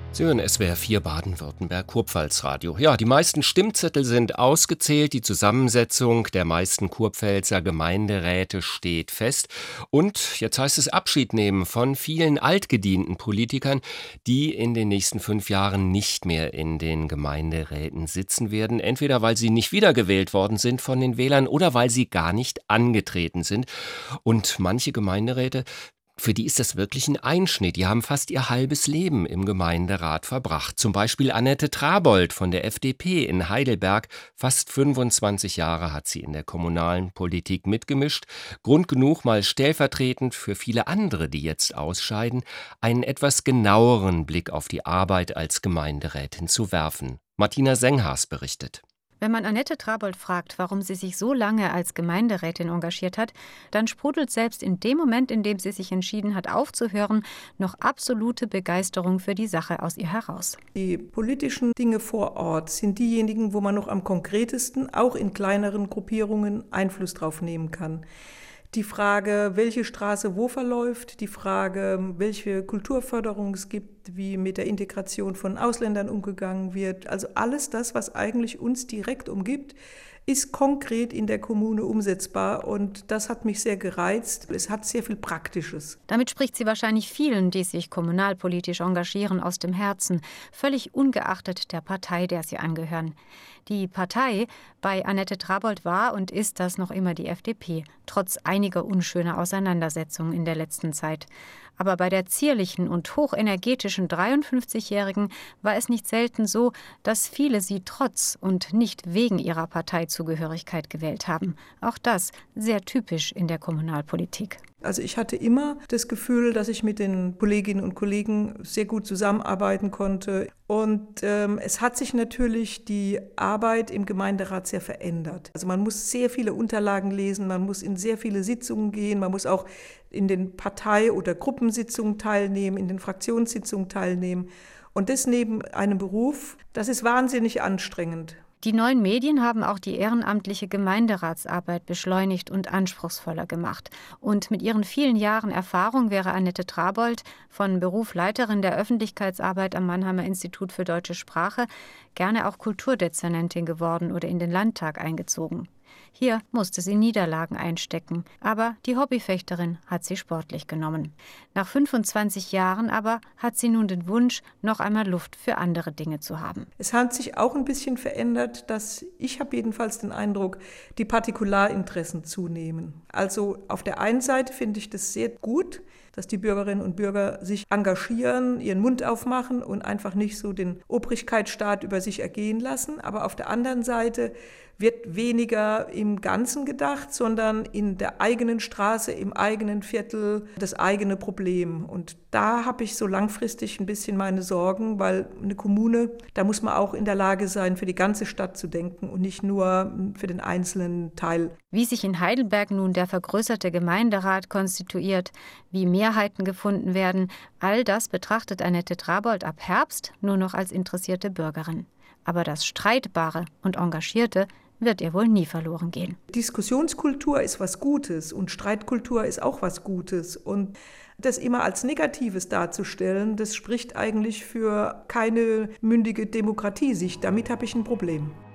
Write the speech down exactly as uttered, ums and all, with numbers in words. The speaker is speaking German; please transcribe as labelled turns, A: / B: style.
A: Sie hören S W R vier Baden-Württemberg Kurpfalz-Radio. Ja, die meisten Stimmzettel sind ausgezählt. Die Zusammensetzung der meisten Kurpfälzer Gemeinderäte steht fest. Und jetzt heißt es Abschied nehmen von vielen altgedienten Politikern, die in den nächsten fünf Jahren nicht mehr in den Gemeinderäten sitzen werden. Entweder weil sie nicht wiedergewählt worden sind von den Wählern oder weil sie gar nicht angetreten sind. Und manche Gemeinderäte, für die ist das wirklich ein Einschnitt. Die haben fast ihr halbes Leben im Gemeinderat verbracht. Zum Beispiel Annette Trabold von der F D P in Heidelberg. Fast fünfundzwanzig Jahre hat sie in der kommunalen Politik mitgemischt. Grund genug, mal stellvertretend für viele andere, die jetzt ausscheiden, einen etwas genaueren Blick auf die Arbeit als Gemeinderätin zu werfen. Martina Senghaas berichtet.
B: Wenn man Annette Trabold fragt, warum sie sich so lange als Gemeinderätin engagiert hat, dann sprudelt selbst in dem Moment, in dem sie sich entschieden hat, aufzuhören, noch absolute Begeisterung für die Sache aus ihr heraus.
C: Die politischen Dinge vor Ort sind diejenigen, wo man noch am konkretesten, auch in kleineren Gruppierungen, Einfluss drauf nehmen kann. Die Frage, welche Straße wo verläuft, die Frage, welche Kulturförderung es gibt, wie mit der Integration von Ausländern umgegangen wird. Also alles das, was eigentlich uns direkt umgibt, ist konkret in der Kommune umsetzbar und das hat mich sehr gereizt. Es hat sehr viel Praktisches.
B: Damit spricht sie wahrscheinlich vielen, die sich kommunalpolitisch engagieren, aus dem Herzen, völlig ungeachtet der Partei, der sie angehören. Die Partei bei Annette Trabold war und ist das noch immer die F D P, trotz einiger unschöner Auseinandersetzungen in der letzten Zeit. Aber bei der zierlichen und hochenergetischen dreiundfünfzigjährigen war es nicht selten so, dass viele sie trotz und nicht wegen ihrer Parteizugehörigkeit gewählt haben. Auch das sehr typisch in der Kommunalpolitik.
C: Also ich hatte immer das Gefühl, dass ich mit den Kolleginnen und Kollegen sehr gut zusammenarbeiten konnte. Und ähm, es hat sich natürlich die Arbeit im Gemeinderat sehr verändert. Also man muss sehr viele Unterlagen lesen, man muss in sehr viele Sitzungen gehen, man muss auch in den Partei- oder Gruppensitzungen teilnehmen, in den Fraktionssitzungen teilnehmen. Und das neben einem Beruf, das ist wahnsinnig anstrengend.
B: Die neuen Medien haben auch die ehrenamtliche Gemeinderatsarbeit beschleunigt und anspruchsvoller gemacht. Und mit ihren vielen Jahren Erfahrung wäre Annette Trabold, von Beruf Leiterin der Öffentlichkeitsarbeit am Mannheimer Institut für Deutsche Sprache, gerne auch Kulturdezernentin geworden oder in den Landtag eingezogen. Hier musste sie Niederlagen einstecken, aber die Hobbyfechterin hat sie sportlich genommen. Nach fünfundzwanzig Jahren aber hat sie nun den Wunsch, noch einmal Luft für andere Dinge zu haben.
C: Es hat sich auch ein bisschen verändert, dass ich habe jedenfalls den Eindruck, die Partikularinteressen zunehmen. Also auf der einen Seite finde ich das sehr gut, dass die Bürgerinnen und Bürger sich engagieren, ihren Mund aufmachen und einfach nicht so den Obrigkeitsstaat über sich ergehen lassen. Aber auf der anderen Seite wird weniger im Ganzen gedacht, sondern in der eigenen Straße, im eigenen Viertel, das eigene Problem. Und da habe ich so langfristig ein bisschen meine Sorgen, weil eine Kommune, da muss man auch in der Lage sein, für die ganze Stadt zu denken und nicht nur für den einzelnen Teil.
B: Wie sich in Heidelberg nun der vergrößerte Gemeinderat konstituiert, wie Mehrheiten gefunden werden, all das betrachtet Annette Trabold ab Herbst nur noch als interessierte Bürgerin. Aber das Streitbare und Engagierte wird ihr wohl nie verloren gehen.
C: Diskussionskultur ist was Gutes und Streitkultur ist auch was Gutes. Und das immer als Negatives darzustellen, das spricht eigentlich für keine mündige Demokratie. Damit habe ich ein Problem.